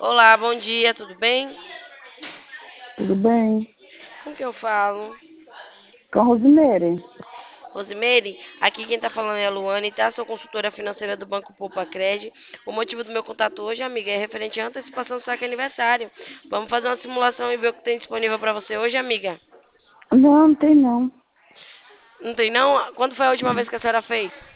Olá, bom dia, tudo bem? Tudo bem? Com que eu falo? Com a Rosemary. Rosimeire, aqui quem tá falando é a Luane, tá? Sou consultora financeira do Banco Poupa Cred. O motivo do meu contato hoje, amiga, é referente à antecipação do saque aniversário. Vamos fazer uma simulação e ver o que tem disponível pra você hoje, amiga? Não, não tem não. Não tem não? Quando foi a última vez que a senhora fez?